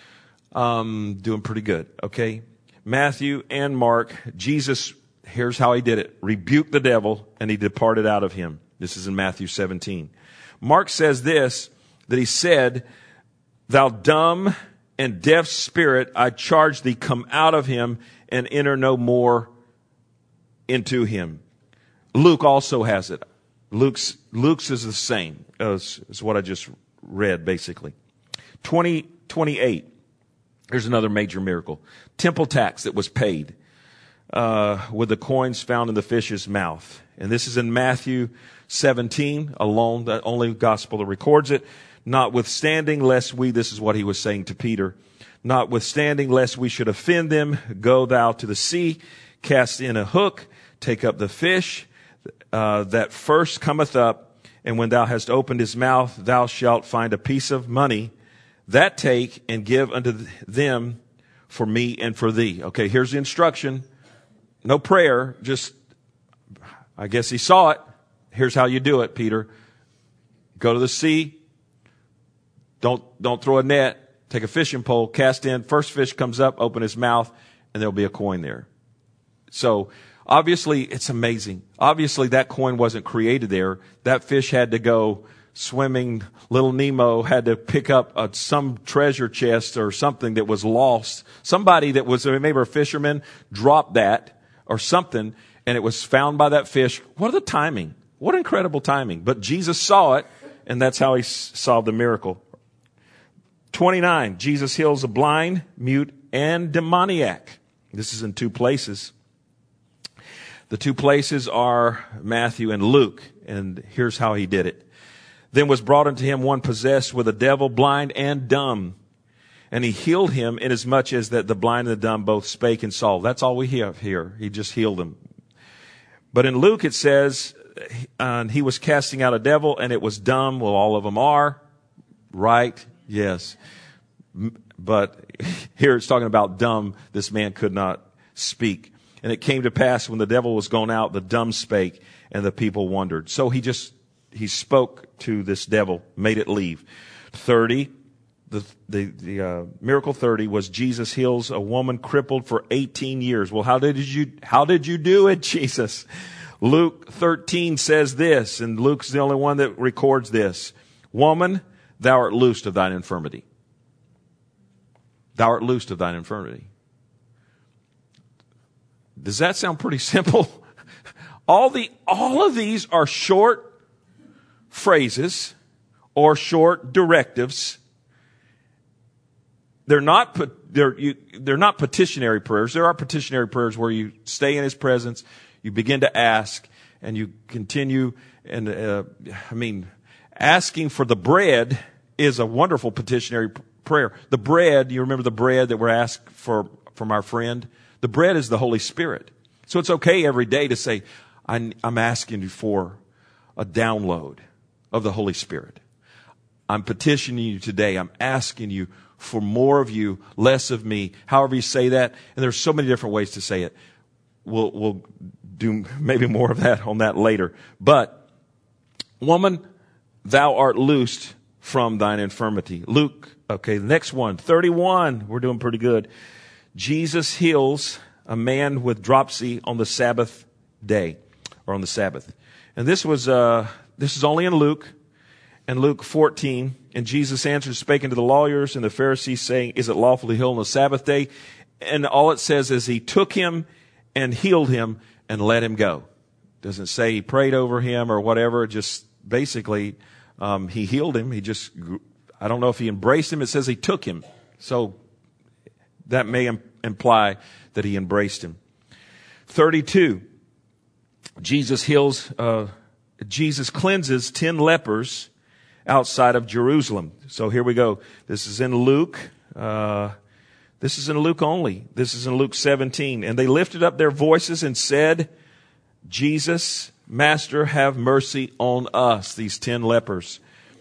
Um, doing pretty good, okay? Matthew and Mark, Jesus, here's how he did it. Rebuked the devil, and he departed out of him. This is in Matthew seventeen. Mark says this, that he said, thou dumb and deaf spirit, I charge thee, come out of him and enter no more into him. Luke also has it. Luke's, Luke's is the same as, as what I just read, basically. twenty twenty-eight. Here's another major miracle. Temple tax that was paid uh, with the coins found in the fish's mouth. And this is in Matthew seventeen alone, the only gospel that records it. Notwithstanding, lest we, this is what he was saying to Peter, notwithstanding, lest we should offend them, go thou to the sea, cast in a hook, take up the fish uh, that first cometh up, and when thou hast opened his mouth, thou shalt find a piece of money. That take and give unto them for me and for thee. Okay, here's the instruction. No prayer, just, I guess he saw it. Here's how you do it, Peter. Go to the sea. Don't, don't throw a net. Take a fishing pole, cast in. First fish comes up, open his mouth, and there'll be a coin there. So, obviously, it's amazing. Obviously, that coin wasn't created there. That fish had to go swimming. Little Nemo had to pick up a, some treasure chest or something that was lost. Somebody that was maybe a fisherman dropped that or something, and it was found by that fish. What are the timing? What incredible timing. But Jesus saw it, and that's how he saw the miracle. twenty-nine, Jesus heals a blind, mute, and demoniac. This is in two places. The two places are Matthew and Luke, and here's how he did it. Then was brought unto him one possessed with a devil, blind and dumb. And he healed him inasmuch as that the blind and the dumb both spake and saw. That's all we have here. He just healed them. But in Luke it says, uh, he was casting out a devil and it was dumb. Well, all of them are. Right? Yes. But here it's talking about dumb. This man could not speak. And it came to pass when the devil was gone out, the dumb spake and the people wondered. So he just, he spoke to this devil, made it leave. thirty, the, the, the uh, miracle thirty was Jesus heals a woman crippled for eighteen years. Well, how did you, how did you do it, Jesus? Luke thirteen says this, and Luke's the only one that records this. Woman, thou art loosed of thine infirmity. Thou art loosed of thine infirmity. Does that sound pretty simple? All the, all of these are short phrases or short directives. They're not, they're, you, they're not petitionary prayers. There are petitionary prayers where you stay in his presence, you begin to ask, and you continue. And, uh, I mean, asking for the bread is a wonderful petitionary prayer. The bread, you remember the bread that we're asked for from our friend? The bread is the Holy Spirit. So it's okay every day to say, I'm, I'm asking you for a download of the Holy Spirit. I'm petitioning you today. I'm asking you for more of you, less of me. However you say that. And there's so many different ways to say it. We'll, we'll do maybe more of that on that later. But, woman, thou art loosed from thine infirmity. Luke, okay, the next one, thirty-one. We're doing pretty good. Jesus heals a man with dropsy on the Sabbath day, or on the Sabbath. And this was, uh, this is only in Luke, and Luke fourteen. And Jesus answered, spake unto the lawyers and the Pharisees, saying, is it lawful to heal on the Sabbath day? And all it says is he took him and healed him and let him go. Doesn't say he prayed over him or whatever. Just basically, um, he healed him. He just, I don't know if he embraced him. It says he took him. So that may imply that he embraced him. thirty-two. Jesus heals, uh, Jesus cleanses ten lepers outside of Jerusalem. So here we go. This is in Luke. Uh, this is in Luke only. This is in Luke seventeen. And they lifted up their voices and said, Jesus, Master, have mercy on us. These ten lepers.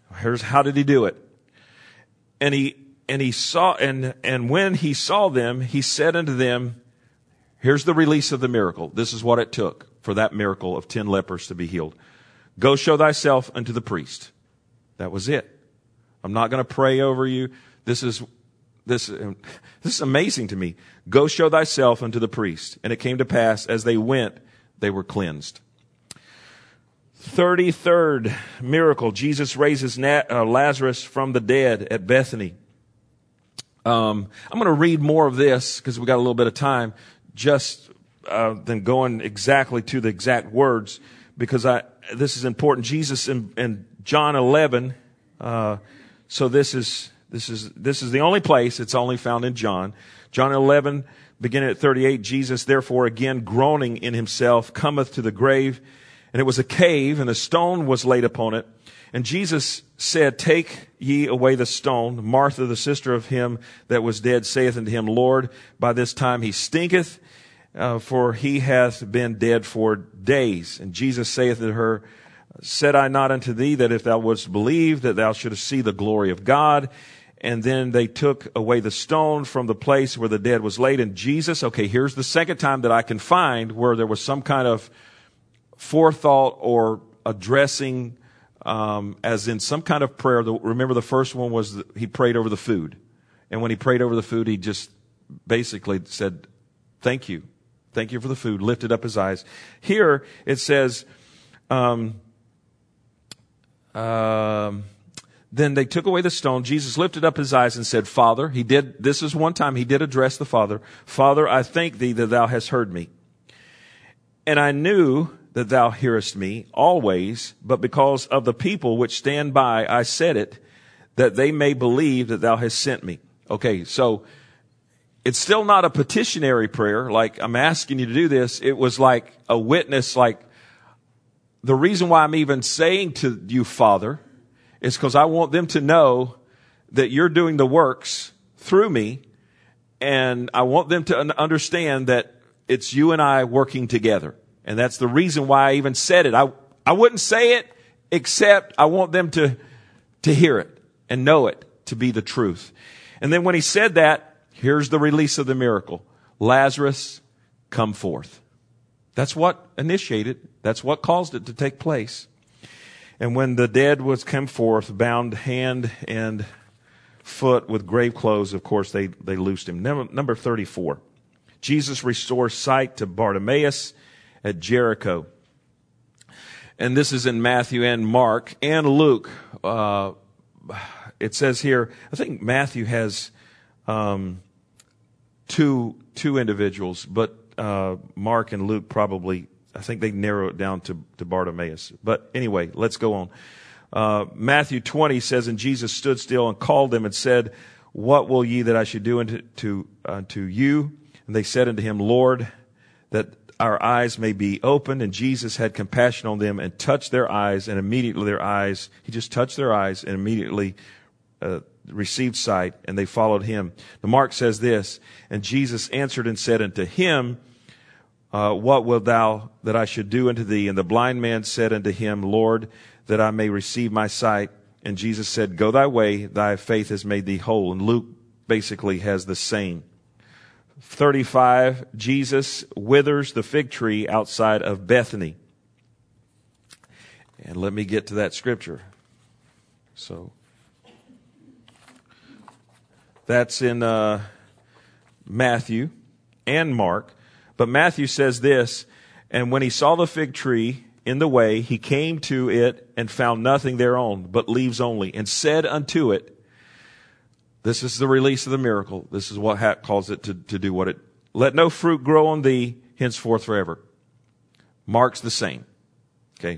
Here's how did he do it? And he and he saw and and when he saw them, he said unto them, here's the release of the miracle. This is what it took for that miracle of ten lepers to be healed. Go show thyself unto the priest. That was it. I'm not going to pray over you. This is this this is amazing to me. Go show thyself unto the priest. And it came to pass as they went, they were cleansed. thirty-third miracle. Jesus raises Lazarus from the dead at Bethany. Um, I'm going to read more of this because we got a little bit of time, just uh, than going exactly to the exact words, because I this is important. Jesus in, in John eleven. Uh, so this is this is this is the only place it's only found in John. John eleven, beginning at thirty-eight. Jesus, therefore, again groaning in himself, cometh to the grave, and it was a cave, and a stone was laid upon it. And Jesus said, take ye away the stone. Martha, the sister of him that was dead, saith unto him, Lord, by this time he stinketh, uh, for he hath been dead for days. And Jesus saith unto her, said I not unto thee that if thou wouldst believe, that thou shouldst see the glory of God? And then they took away the stone from the place where the dead was laid. And Jesus, okay, here's the second time that I can find where there was some kind of forethought or addressing, um, as in some kind of prayer. The, remember, the first one was that he prayed over the food. And when he prayed over the food, he just basically said, thank you. Thank you for the food. Lifted up his eyes. Here it says, um, um, then they took away the stone. Jesus lifted up his eyes and said, Father, he did, this is one time he did address the Father. Father, I thank thee that thou hast heard me. And I knew that thou hearest me always, but because of the people which stand by, I said it, that they may believe that thou hast sent me. Okay, so it's still not a petitionary prayer, like I'm asking you to do this. It was like a witness, like the reason why I'm even saying to you, Father, is because I want them to know that you're doing the works through me, and I want them to understand that it's you and I working together. And that's the reason why I even said it. I, I wouldn't say it except I want them to, to hear it and know it to be the truth. And then when he said that, here's the release of the miracle. Lazarus, come forth. That's what initiated. That's what caused it to take place. And when the dead was come forth, bound hand and foot with grave clothes, of course, they, they loosed him. Number, number thirty-four. Jesus restores sight to Bartimaeus at Jericho. And this is in Matthew and Mark and Luke. Uh, it says here, I think Matthew has um, two two individuals, but uh, Mark and Luke probably, I think they narrow it down to, to Bartimaeus. But anyway, let's go on. Uh, Matthew twenty says, and Jesus stood still and called them and said, what will ye that I should do unto to, unto you? And they said unto him, Lord, that our eyes may be opened. And Jesus had compassion on them and touched their eyes, and immediately their eyes, he just touched their eyes and immediately uh, received sight, and they followed him. Now Mark says this, and Jesus answered and said unto him, uh, what wilt thou that I should do unto thee? And the blind man said unto him, Lord, that I may receive my sight. And Jesus said, go thy way, thy faith has made thee whole. And Luke basically has the same. thirty-five, Jesus withers the fig tree outside of Bethany. And let me get to that scripture. So, that's in uh, Matthew and Mark. But Matthew says this, and when he saw the fig tree in the way, he came to it and found nothing thereon, but leaves only, and said unto it, this is the release of the miracle. This is what Hack calls it to, to do what it, let no fruit grow on thee henceforth forever. Mark's the same. Okay.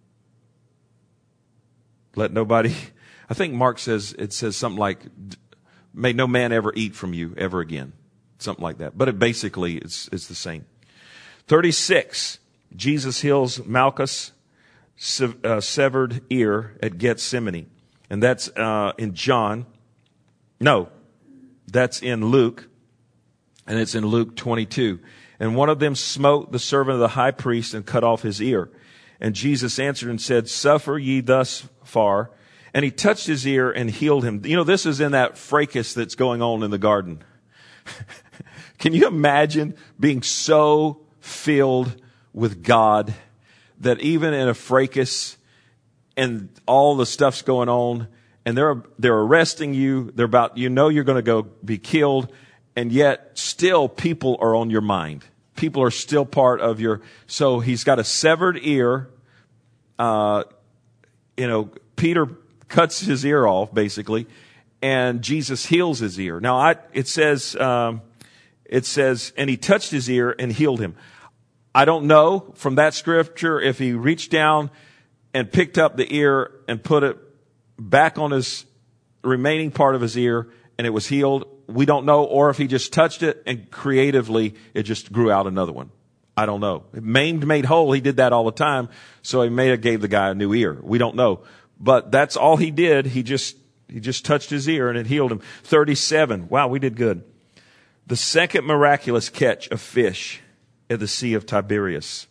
Let nobody, I think Mark says, it says something like, may no man ever eat from you ever again. Something like that. But it basically, it's, it's the same. thirty-six, Jesus heals Malchus' uh, severed ear at Gethsemane. And that's uh, in John. No, that's in Luke. And it's in Luke twenty-two. And one of them smote the servant of the high priest and cut off his ear. And Jesus answered and said, suffer ye thus far, And he touched his ear and healed him. You know, this is in that fracas that's going on in the garden. Can you imagine being so filled with God that even in a fracas and all the stuff's going on and they're, they're arresting you, they're about, you know, you're going to go be killed, and yet still people are on your mind. People are still part of your, so he's got a severed ear. Uh, you know, Peter cuts his ear off basically, and Jesus heals his ear. Now I, it says, um, it says, and he touched his ear and healed him. I don't know from that scripture if he reached down and picked up the ear and put it back on his remaining part of his ear and it was healed. We don't know. Or if he just touched it and creatively it just grew out another one. I don't know. Maimed made whole. He did that all the time. So he may have gave the guy a new ear. We don't know. But that's all he did. He just, he just touched his ear and it healed him. thirty-seven. Wow, we did good. The second miraculous catch of fish at the Sea of Tiberias.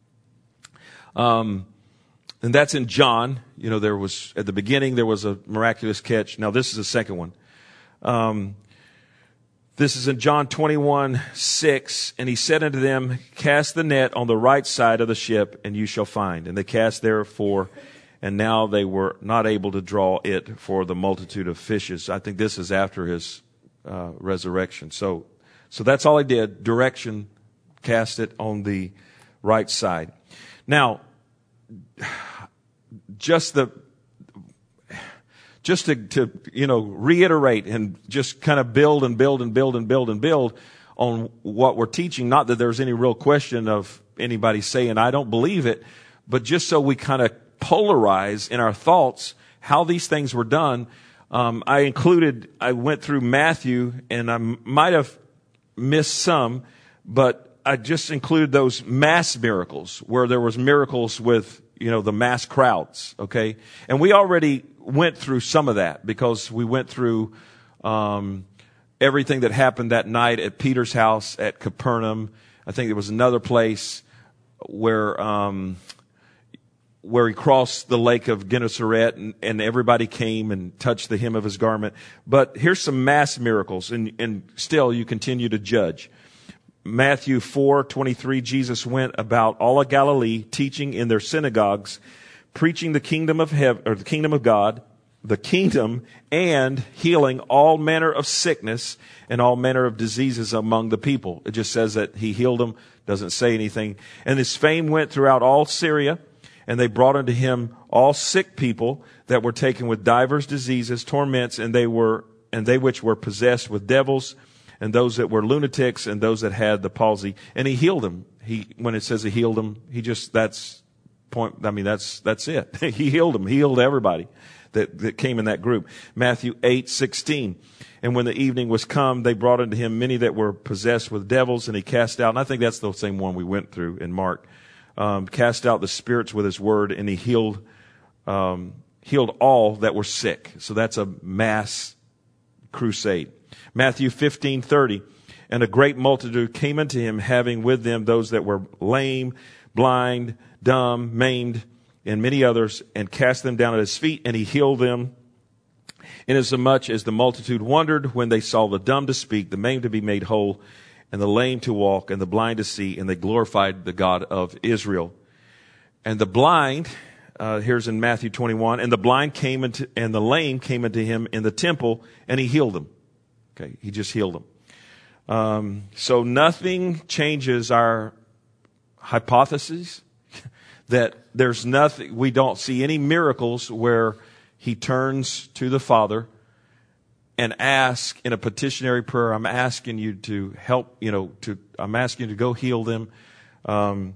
Um, and that's in John. You know, there was, at the beginning, there was a miraculous catch. Now this is the second one. Um, this is in John twenty-one, six. And he said unto them, cast the net on the right side of the ship and you shall find. And they cast therefore, and now they were not able to draw it for the multitude of fishes. I think this is after his uh, resurrection. So, so that's all he did. Direction, cast it on the right side. Now, just the, just to, to, you know, reiterate and just kind of build and build and build and build and build on what we're teaching. Not that there's any real question of anybody saying, I don't believe it, but just so we kind of polarize in our thoughts how these things were done. Um, I included, I went through Matthew and I might have missed some, but I just included those mass miracles where there was miracles with, you know, the mass crowds. Okay. And we already went through some of that because we went through, um, everything that happened that night at Peter's house at Capernaum. I think there was another place where, um, where he crossed the lake of Gennesaret and, and everybody came and touched the hem of his garment. But here's some mass miracles, and, and still you continue to judge. Matthew four twenty-three, Jesus went about all of Galilee, teaching in their synagogues, preaching the kingdom of heaven, or the kingdom of God, the kingdom, and healing all manner of sickness and all manner of diseases among the people. It just says that he healed them, doesn't say anything. And his fame went throughout all Syria. And they brought unto him all sick people that were taken with divers diseases, torments, and they were, and they which were possessed with devils, and those that were lunatics, and those that had the palsy. And he healed them. He, when it says he healed them, he just, that's point, I mean, that's, that's it. He healed them. He healed everybody that, that came in that group. Matthew eight sixteen. And when the evening was come, they brought unto him many that were possessed with devils, and he cast out, and I think that's the same one we went through in Mark. Um, cast out the spirits with his word, and he healed, um, healed all that were sick. So that's a mass crusade. Matthew fifteen thirty. And a great multitude came unto him, having with them those that were lame, blind, dumb, maimed, and many others, and cast them down at his feet, and he healed them. Inasmuch as the multitude wondered when they saw the dumb to speak, the maimed to be made whole, and the lame to walk, and the blind to see, and they glorified the God of Israel. And the blind, uh, here's in Matthew twenty-one, and the blind came into, and the lame came into him in the temple, and he healed them. Okay, he just healed them. Um, so nothing changes our hypothesis that there's nothing, we don't see any miracles where he turns to the Father and ask in a petitionary prayer, I'm asking you to help, you know, to, I'm asking you to go heal them. Um,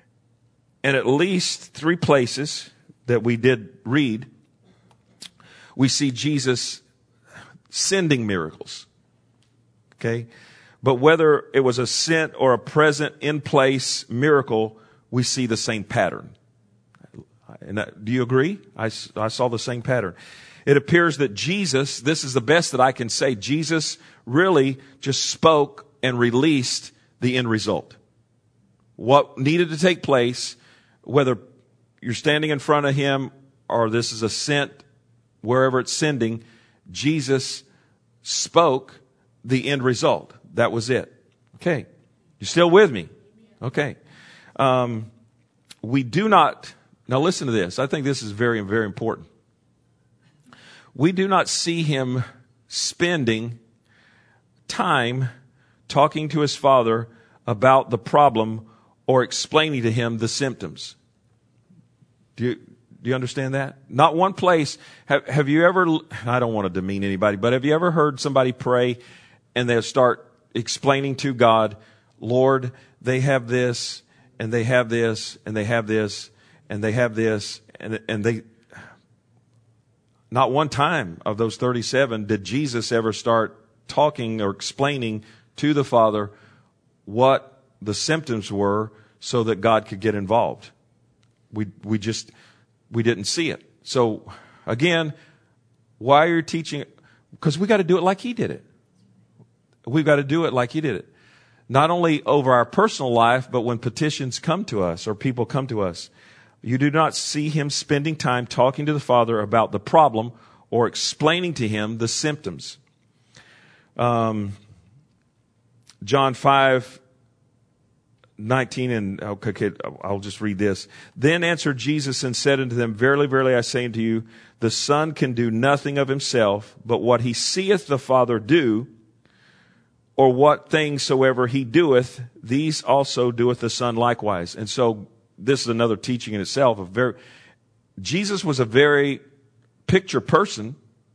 and at least three places that we did read, we see Jesus sending miracles. Okay. But whether it was a sent or a present in place miracle, we see the same pattern. And that, do you agree? I, I saw the same pattern. It appears that Jesus, this is the best that I can say, Jesus really just spoke and released the end result. What needed to take place, whether you're standing in front of him or this is a sent wherever it's sending, Jesus spoke the end result. That was it. Okay. You still with me? Okay. Um, we do not, now listen to this. I think this is very, very important. We do not see him spending time talking to his Father about the problem or explaining to him the symptoms. Do you, do you understand that? Not one place. Have, have you ever, I don't want to demean anybody, but have you ever heard somebody pray and they'll start explaining to God, Lord, they have this, and they have this, and they have this, and they have this, and, and they, not one time of those thirty-seven did Jesus ever start talking or explaining to the Father what the symptoms were so that God could get involved. We, we just, we didn't see it. So again, why are you teaching? Because we got to do it like he did it. We've got to do it like he did it. Not only over our personal life, but when petitions come to us or people come to us. You do not see him spending time talking to the Father about the problem or explaining to him the symptoms. Um, John five nineteen, and okay, I'll just read this. Then answered Jesus and said unto them, Verily, verily, I say unto you, the Son can do nothing of himself, but what he seeth the Father do, or what things soever he doeth, these also doeth the Son likewise. And so this is another teaching in itself. A very, Jesus was a very picture person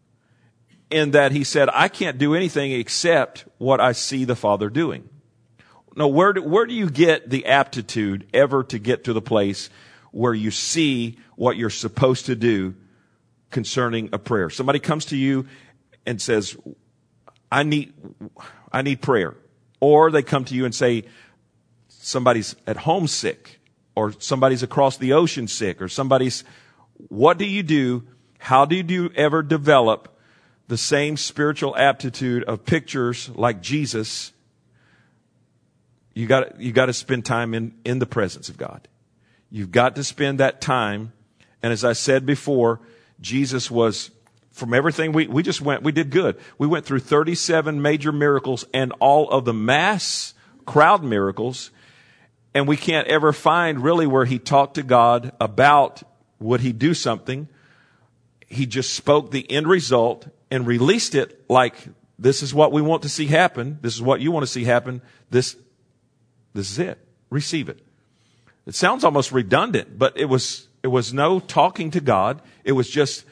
in that he said, I can't do anything except what I see the Father doing. Now, where do, where do you get the aptitude ever to get to the place where you see what you're supposed to do concerning a prayer? Somebody comes to you and says, I need, I need prayer. Or they come to you and say, somebody's at home sick, or somebody's across the ocean sick, or somebody's, what do you do? How do you ever develop the same spiritual aptitude of pictures like Jesus? You got, you got to spend time in, in the presence of God. You've got to spend that time. And as I said before, Jesus was, from everything we, we just went, we did good. We went through thirty-seven major miracles and all of the mass crowd miracles. And we can't ever find really where he talked to God about would he do something. He just spoke the end result and released it like, this is what we want to see happen. This is what you want to see happen. This, this is it. Receive it. It sounds almost redundant, but it was, it was no talking to God. It was just,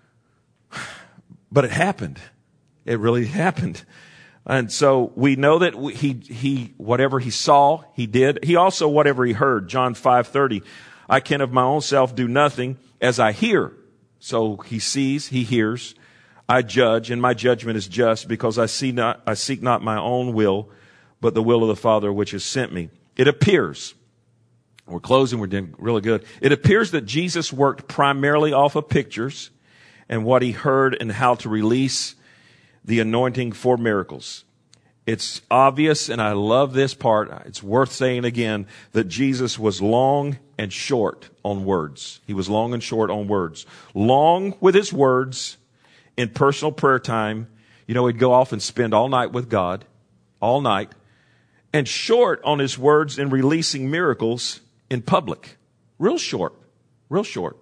but it happened. It really happened. And so we know that he, he, whatever he saw, he did. He also, whatever he heard, John five thirty, I can of my own self do nothing as I hear. So he sees, he hears. I judge, and my judgment is just, because I see not, I seek not my own will, but the will of the Father which has sent me. It appears, we're closing, we're doing really good. It appears that Jesus worked primarily off of pictures and what he heard and how to release the anointing for miracles. It's obvious, and I love this part, it's worth saying again, that Jesus was long and short on words. He was long and short on words. Long with his words in personal prayer time. You know, he'd go off and spend all night with God, all night, and short on his words in releasing miracles in public. Real short, real short.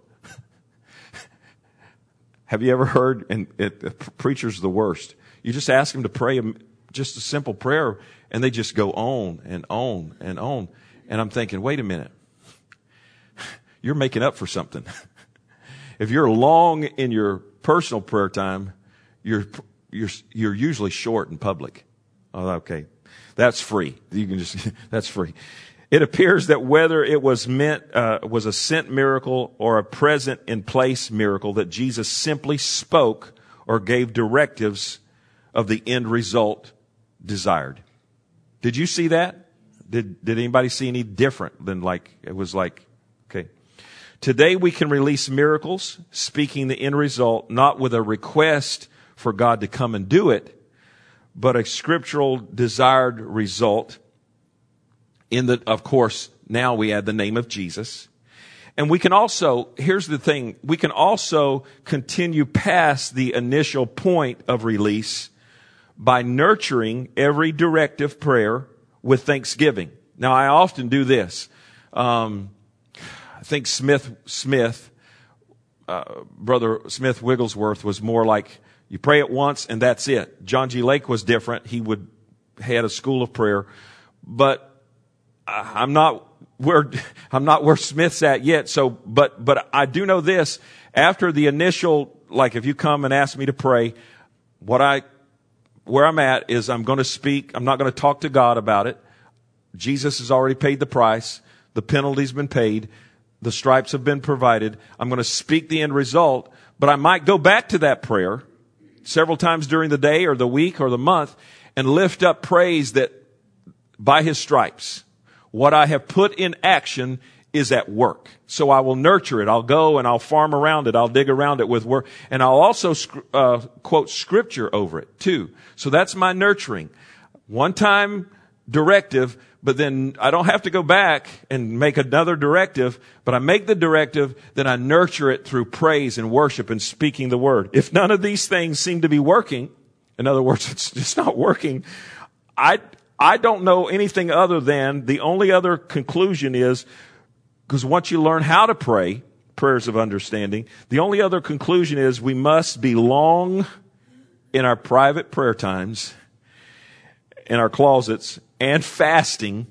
Have you ever heard, and it, the preacher's the worst, you just ask them to pray a, just a simple prayer, and they just go on and on and on. And I'm thinking, wait a minute. You're making up for something. If you're long in your personal prayer time, you're, you're, you're usually short in public. Oh, okay. That's free. You can just, that's free. It appears that whether it was meant, uh, was a sent miracle or a present in place miracle, that Jesus simply spoke or gave directives of the end result desired. Did you see that? Did, did anybody see any different than like, it was like, okay. Today we can release miracles, speaking the end result, not with a request for God to come and do it, but a scriptural desired result. In the, of course, now we add the name of Jesus. And we can also, here's the thing, we can also continue past the initial point of release by nurturing every directive prayer with thanksgiving. Now, I often do this. Um, I think Smith, Smith, uh, Brother Smith Wigglesworth was more like, you pray it once and that's it. John G. Lake was different. He would, had a school of prayer, but I'm not where, I'm not where Smith's at yet. So, but, but I do know this, after the initial, like if you come and ask me to pray, what I, where I'm at is I'm going to speak. I'm not going to talk to God about it. Jesus has already paid the price. The penalty's been paid. The stripes have been provided. I'm going to speak the end result, but I might go back to that prayer several times during the day or the week or the month and lift up praise that by his stripes, what I have put in action is at work. So I will nurture it. I'll go and I'll farm around it. I'll dig around it with work. And I'll also uh, quote scripture over it too. So that's my nurturing. One time directive, but then I don't have to go back and make another directive, but I make the directive, then I nurture it through praise and worship and speaking the word. If none of these things seem to be working, in other words, it's just not working, I, I don't know anything other than the only other conclusion is, because once you learn how to pray, prayers of understanding, the only other conclusion is we must be long in our private prayer times, in our closets, and fasting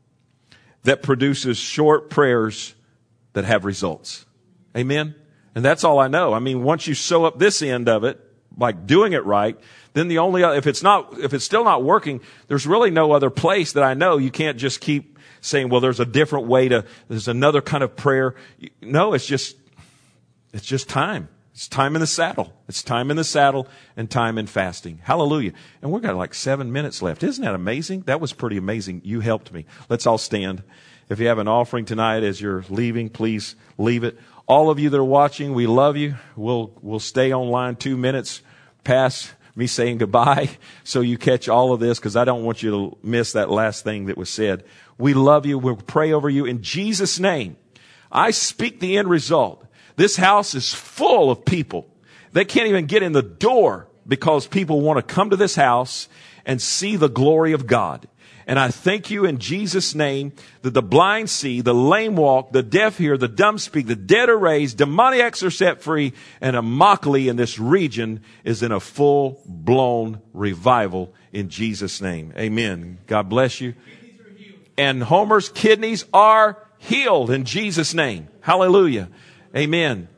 that produces short prayers that have results. Amen? And that's all I know. I mean, once you sew up this end of it, like doing it right, then the only, if it's not, if it's still not working, there's really no other place that I know. You can't just keep saying, well, there's a different way to, there's another kind of prayer. No, it's just, it's just time. It's time in the saddle. It's time in the saddle and time in fasting. Hallelujah. And we've got like seven minutes left. Isn't that amazing? That was pretty amazing. You helped me. Let's all stand. If you have an offering tonight as you're leaving, please leave it. All of you that are watching, we love you. We'll, we'll stay online two minutes past me saying goodbye so you catch all of this, because I don't want you to miss that last thing that was said. We love you. We'll pray over you in Jesus' name. I speak the end result. This house is full of people. They can't even get in the door because people want to come to this house and see the glory of God. And I thank you in Jesus' name that the blind see, the lame walk, the deaf hear, the dumb speak, the dead are raised, demoniacs are set free, and Immokalee in this region is in a full-blown revival in Jesus' name. Amen. God bless you. And Homer's kidneys are healed in Jesus' name. Hallelujah. Amen.